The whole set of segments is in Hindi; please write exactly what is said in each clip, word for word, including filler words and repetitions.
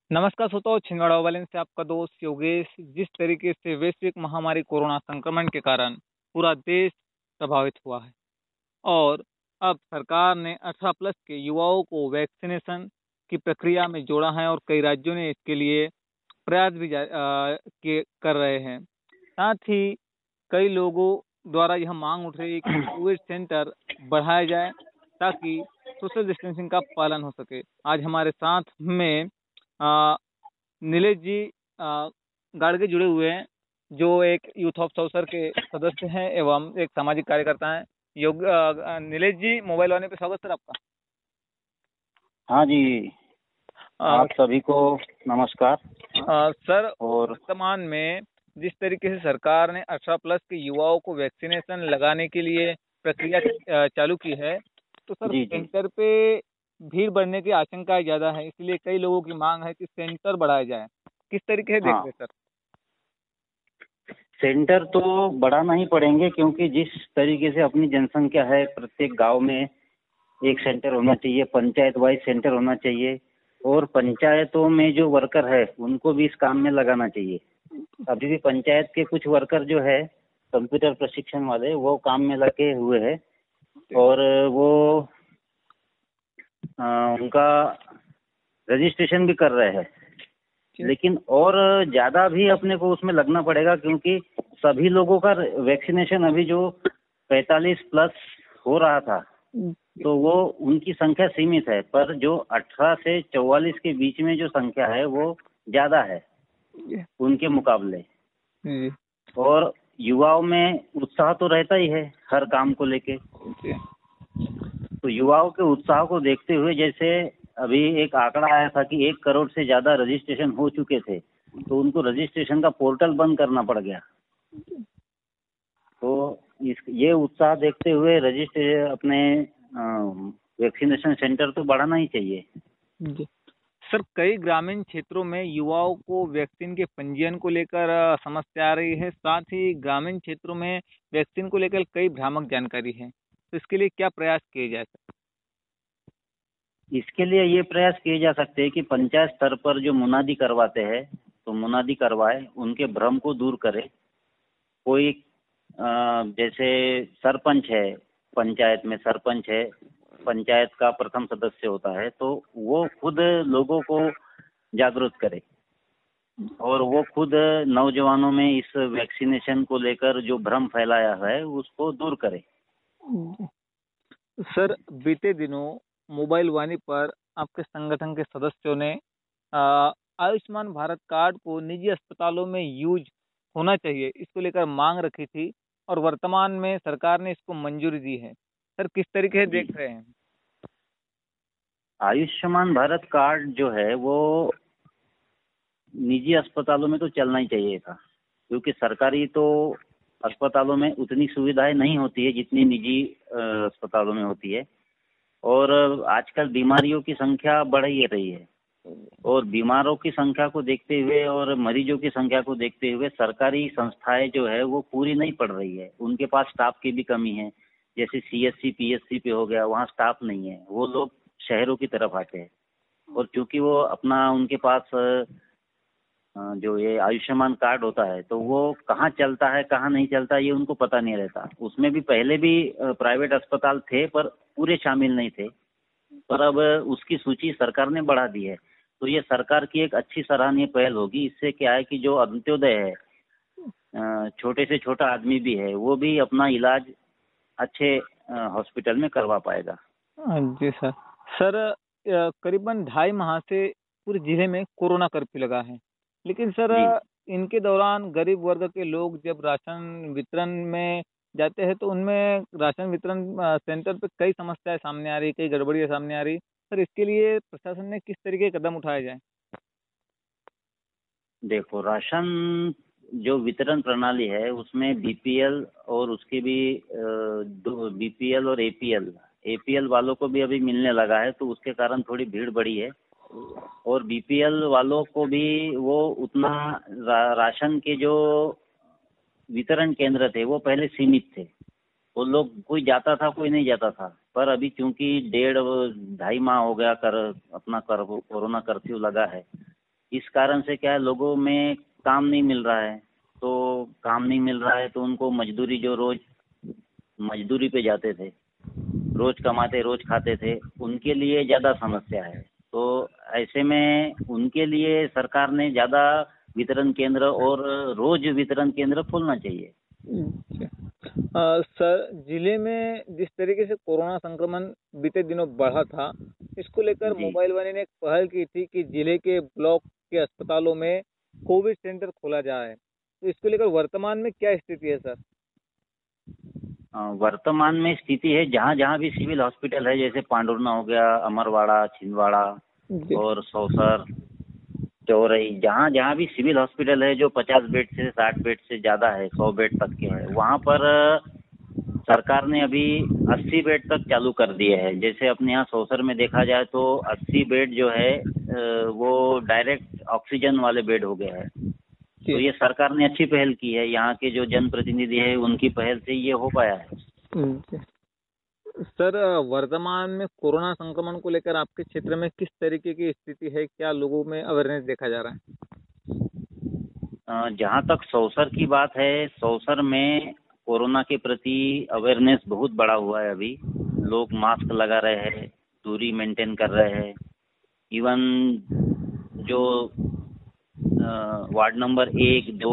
नमस्कार श्रोताओ, छिंदवाड़ा वाले से आपका दोस्त योगेश। जिस तरीके से वैश्विक महामारी कोरोना संक्रमण के कारण पूरा देश प्रभावित हुआ है और अब सरकार ने अठारह प्लस के युवाओं को वैक्सीनेशन की प्रक्रिया में जोड़ा है और कई राज्यों ने इसके लिए प्रयास भी जा- अ, के कर रहे हैं। साथ ही कई लोगों द्वारा यह मांग उठ रही है कि कोविड सेंटर बढ़ाया जाए ताकि सोशल डिस्टेंसिंग का पालन हो सके। आज हमारे साथ में अ, नीलेश जी अ, गाड़गे जुड़े हुए हैं, जो एक यूथ ऑफ सोशल के सदस्य हैं एवं एक सामाजिक कार्यकर्ता हैं। योग अ, नीलेश जी, मोबाइल वाले पे स्वागत सर आपका। हाँ जी, अ, आप सभी को नमस्कार। अ, सर, और वर्तमान में जिस तरीके से सरकार ने अठारह प्लस के युवाओं को वैक्सीनेशन लगाने के लिए प्रक्रिया अ, चालू की है, तो सर जी जी सेंटर पे भीड़ बढ़ने की आशंकाएं ज्यादा है, इसलिए कई लोगों की मांग है कि सेंटर बढ़ाया जाए। किस तरीके से देख हाँ, रहे हैं सर? सेंटर तो बढ़ाना ही पड़ेंगे क्योंकि जिस तरीके से अपनी जनसंख्या है, प्रत्येक गांव में एक सेंटर होना चाहिए, पंचायत वाइज सेंटर होना चाहिए और पंचायतों में जो वर्कर है उनको भी इस काम में लगाना चाहिए। अभी भी पंचायत के कुछ वर्कर जो है कंप्यूटर प्रशिक्षण वाले, वो काम में लगे हुए हैं और वो आ, उनका रजिस्ट्रेशन भी कर रहे हैं। लेकिन और ज्यादा भी अपने को उसमें लगना पड़ेगा क्योंकि सभी लोगों का वैक्सीनेशन अभी जो पैंतालीस प्लस हो रहा था तो वो उनकी संख्या सीमित है, पर जो अठारह से चौवालीस के बीच में जो संख्या है वो ज्यादा है उनके मुकाबले। जी और युवाओं में उत्साह तो रहता ही है हर काम को लेके। जी तो युवाओं के उत्साह को देखते हुए, जैसे अभी एक आंकड़ा आया था कि एक करोड़ से ज्यादा रजिस्ट्रेशन हो चुके थे, तो उनको रजिस्ट्रेशन का पोर्टल बंद करना पड़ गया। तो इस ये उत्साह देखते हुए रजिस्ट्रेशन अपने वैक्सीनेशन सेंटर तो बढ़ाना ही चाहिए। जी सर, कई ग्रामीण क्षेत्रों में युवाओं को वैक्सीन के पंजीयन को लेकर अ, समस्या आ रही है। साथ ही ग्रामीण क्षेत्रों में वैक्सीन को लेकर कई भ्रामक जानकारी है, तो इसके लिए क्या प्रयास किए जाए सर? इसके लिए ये प्रयास किए जा सकते हैं कि पंचायत स्तर पर जो मुनादी करवाते हैं तो मुनादी करवाए, उनके भ्रम को दूर करे। कोई अ, जैसे सरपंच है, पंचायत में सरपंच है, पंचायत का प्रथम सदस्य होता है, तो वो खुद लोगों को जागरूक करे और वो खुद नौजवानों में इस वैक्सीनेशन को लेकर जो भ्रम फैलाया है उसको दूर करे। सर, बीते दिनों मोबाइल वाणी पर आपके संगठन के सदस्यों ने अ, आयुष्मान भारत कार्ड को निजी अस्पतालों में यूज होना चाहिए, इसको लेकर मांग रखी थी और वर्तमान में सरकार ने इसको मंजूरी दी है। सर, किस तरीके से जी, देख रहे हैं? आयुष्मान भारत कार्ड जो है वो निजी अस्पतालों में तो चलना ही चाहिए था, क्योंकि सरकारी तो अस्पतालों में उतनी सुविधाएं नहीं होती है जितनी निजी अ, अस्पतालों में होती है। और आजकल बीमारियों की संख्या बढ़ ही रही है और बीमारों की संख्या को देखते हुए और मरीजों की संख्या को देखते हुए सरकारी संस्थाएं जो है वो पूरी नहीं पड़ रही है। उनके पास स्टाफ की भी कमी है। जैसे सीएससी पीएससी पे हो गया, वहाँ स्टाफ नहीं है, वो लोग शहरों की तरफ आते हैं और चूंकि वो अपना उनके पास अ, जो ये आयुष्मान कार्ड होता है तो वो कहाँ चलता है कहाँ नहीं चलता ये उनको पता नहीं रहता। उसमें भी पहले भी प्राइवेट अस्पताल थे पर पूरे शामिल नहीं थे, पर अब उसकी सूची सरकार ने बढ़ा दी है। तो ये सरकार की एक अच्छी सराहनीय पहल होगी। इससे क्या है कि जो अंत्योदय है, अ, छोटे से छोटा आदमी भी है, वो भी अपना इलाज अच्छे अ, हॉस्पिटल में करवा पाएगा। हाँ जी सर। सर, अ, करीबन ढाई माह से पूरे जिले में कोरोना कर्फ्यू लगा है, लेकिन सर जी, इनके दौरान गरीब वर्ग के लोग जब राशन वितरण में जाते हैं तो उनमें राशन वितरण अ, सेंटर पे कई समस्याएं सामने आ रही, कई गड़बड़ियां सामने आ रही। सर, इसके लिए प्रशासन ने किस तरीके के कदम उठाए जाए? देखो, राशन जो वितरण प्रणाली है उसमें बीपीएल और उसके भी अ, दो बीपीएल और एपीएल एपीएल वालों को भी अभी मिलने लगा है, तो उसके कारण थोड़ी भीड़ बढ़ी है। और बीपीएल वालों को भी वो उतना रा, राशन के जो वितरण केंद्र थे वो पहले सीमित थे। वो लोग कोई जाता था कोई नहीं जाता था, पर अभी चूंकि डेढ़ ढाई माह हो गया कर अपना कर कोरोना कर्फ्यू लगा है, इस कारण से क्या है, लोगों में काम नहीं मिल रहा है। तो काम नहीं मिल रहा है तो उनको मजदूरी, जो रोज मजदूरी पे जाते थे, रोज कमाते रोज खाते थे, उनके लिए ज़्यादा समस्या है। तो ऐसे में उनके लिए सरकार ने ज़्यादा वितरण केंद्र और रोज वितरण केंद्र खोलना चाहिए। आ, सर, जिले में जिस तरीके से कोरोना संक्रमण बीते दिनों बढ़ा था, इसको लेकर जी मोबाइल वाले ने एक पहल की थी कि जिले के ब्लॉक के अस्पतालों में कोविड सेंटर खोला जाए। तो इसको लेकर वर्तमान में क्या स्थिति है सर? अ, वर्तमान में स्थिति है, जहाँ जहाँ भी सिविल हॉस्पिटल है, जैसे पांडुरना हो गया, अमरवाड़ा, छिंदवाड़ा जी और सौसर, चौरई, जहाँ जहाँ भी सिविल हॉस्पिटल है जो पचास बेड से साठ बेड से ज़्यादा है, सौ बेड तक के है, वहाँ पर सरकार ने अभी अस्सी बेड तक चालू कर दिए हैं। जैसे अपने यहाँ सौसर में देखा जाए तो अस्सी बेड जो है अ, वो डायरेक्ट ऑक्सीजन वाले बेड हो गए हैं। तो जी ये सरकार ने अच्छी पहल की है, यहाँ के जो जनप्रतिनिधि है उनकी पहल से ये हो पाया है। जी। सर, वर्तमान में कोरोना संक्रमण को लेकर आपके क्षेत्र में किस तरीके की स्थिति है? क्या लोगों में अवेयरनेस देखा जा रहा है? अ, जहाँ तक सौसर की बात है, सौसर में कोरोना के प्रति अवेयरनेस बहुत बढ़ा हुआ है। अभी लोग मास्क लगा रहे हैं, दूरी मेंटेन कर रहे हैं। इवन जो अ, वार्ड नंबर एक दो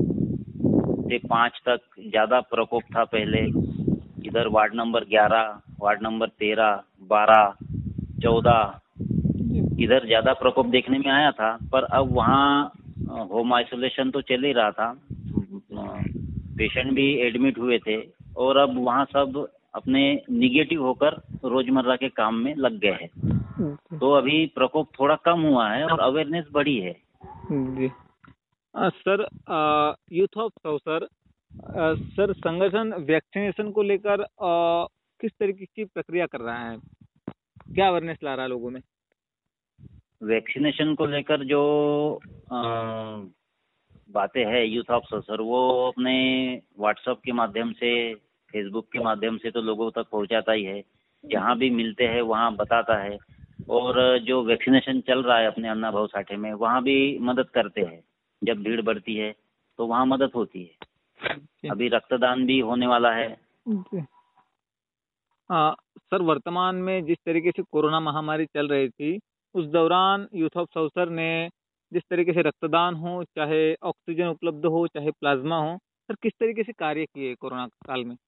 से पाँच तक ज़्यादा प्रकोप था पहले, इधर वार्ड नंबर ग्यारह, वार्ड नंबर तेरह, बारह, चौदह, इधर ज़्यादा प्रकोप देखने में आया था। पर अब वहाँ होम आइसोलेशन तो चल ही रहा था, पेशेंट भी एडमिट हुए थे, और अब वहाँ सब अपने निगेटिव होकर रोजमर्रा के काम में लग गए हैं। तो अभी प्रकोप थोड़ा कम हुआ है और अवेयरनेस बढ़ी है। जी अ, सर, यूथ ऑफ सौसर, अ, सर, संगठन वैक्सीनेशन को लेकर अ, किस तरीके की प्रक्रिया कर रहा है? क्या अवेयरनेस ला रहा है लोगों में? वैक्सीनेशन को लेकर जो अ, बातें हैं यूथ ऑफ सौसर, वो अपने व्हाट्सएप के माध्यम से, फेसबुक के माध्यम से तो लोगों तक पहुंचाता ही है। जहां भी मिलते हैं वहां बताता है। और जो वैक्सीनेशन चल रहा है अपने अन्ना भाऊ साठे में, वहां भी मदद करते हैं। जब भीड़ बढ़ती है तो वहां मदद होती है। जी अभी रक्तदान भी होने वाला है। जी। अ, सर, वर्तमान में जिस तरीके से कोरोना महामारी चल रही थी, उस दौरान यूथ ऑफ सौसर ने जिस तरीके से रक्तदान हो, चाहे ऑक्सीजन उपलब्ध हो, चाहे प्लाज्मा हो, सर, किस तरीके से कार्य किए कोरोना काल में?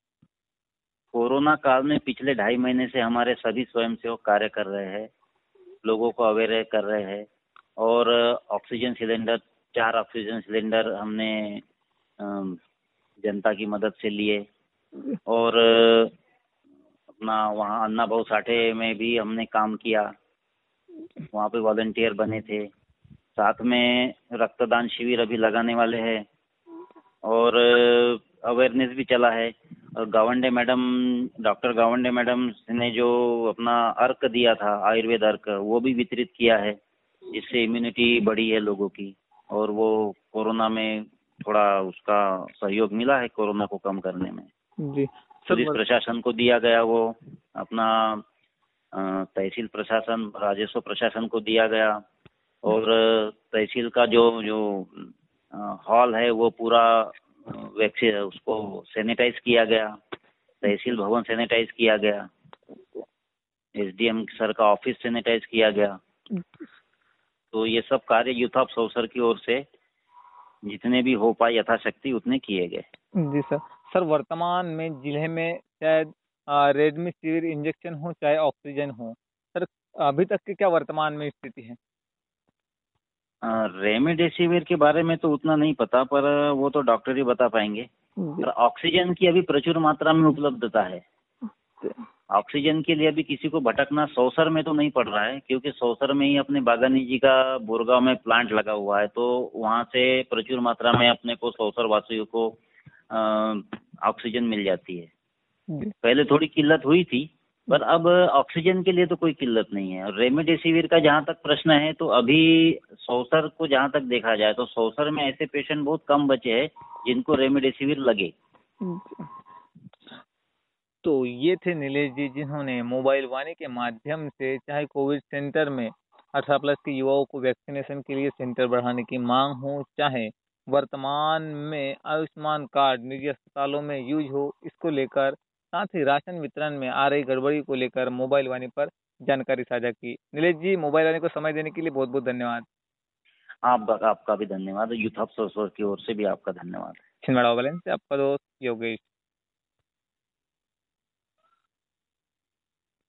कोरोना काल में पिछले ढाई महीने से हमारे सभी स्वयंसेवक कार्य कर रहे हैं, लोगों को अवेयर कर रहे हैं। और ऑक्सीजन सिलेंडर, चार ऑक्सीजन सिलेंडर हमने अम, जनता की मदद से लिए। और अपना वहाँ अन्ना भाऊ साठे में भी हमने काम किया, वहाँ पे वॉलंटियर बने थे। साथ में रक्तदान शिविर अभी लगाने वाले हैं, और अवेयरनेस भी चला है। और Gawande madam, doctor Gawande madam ने जो अपना अर्क दिया था, आयुर्वेद अर्क, वो भी वितरित किया है, जिससे इम्यूनिटी बढ़ी है लोगों की। और वो कोरोना में थोड़ा उसका सहयोग मिला है कोरोना को कम करने में। जी पुलिस सर। प्रशासन को दिया गया, वो अपना अ, तहसील प्रशासन, राजस्व प्रशासन को दिया गया। और तहसील का जो जो हॉल है वो पूरा वैक्सीन, उसको सैनिटाइज किया गया, तहसील भवन सैनिटाइज किया गया, एसडीएम सर का ऑफिस सैनिटाइज किया गया। तो ये सब कार्य यूथ ऑफ सौसर की ओर से जितने भी हो पाए यथाशक्ति उतने किए गए। जी सर। सर, वर्तमान में जिले में शायद रेमडेसिविर इंजेक्शन हो, चाहे ऑक्सीजन हो, सर, अभी तक की क्या वर्तमान में स्थिति है? रेमडेसिविर के बारे में तो उतना नहीं पता, पर वो तो डॉक्टर ही बता पाएंगे। जी पर ऑक्सीजन की अभी प्रचुर मात्रा में उपलब्धता है। ऑक्सीजन के लिए अभी किसी को भटकना सौसर में तो नहीं पड़ रहा है, क्योंकि सौसर में ही अपने बागानी जी का बोरगांव में प्लांट लगा हुआ है। तो वहाँ से प्रचुर मात्रा में अपने को सौसर वासियों को ऑक्सीजन मिल जाती है। जी पहले थोड़ी किल्लत हुई थी, पर अब ऑक्सीजन के लिए तो कोई किल्लत नहीं है। और रेमडेसिविर का जहाँ तक प्रश्न है, तो अभी सौसर को जहाँ तक देखा जाए तो सौसर में ऐसे पेशेंट बहुत कम बचे हैं जिनको रेमडेसिविर लगे। तो ये थे नीलेश जी, जिन्होंने मोबाइल वाणी के माध्यम से चाहे कोविड सेंटर में अठारह प्लस के युवाओं को वैक्सीनेशन के लिए सेंटर बढ़ाने की मांग हो, चाहे वर्तमान में आयुष्मान कार्ड निजी अस्पतालों में यूज हो, इसको लेकर साथ ही राशन वितरण में आ रही गड़बड़ी को लेकर मोबाइल वाणी पर जानकारी साझा की। नीलेश जी, मोबाइल वाणी को समय देने के लिए बहुत बहुत धन्यवाद। आप आपका भी धन्यवाद। यूथ ऑफ सोर्स की ओर से भी आपका धन्यवाद। छिंदवाड़ा वाले से आपका दोस्त योगेश।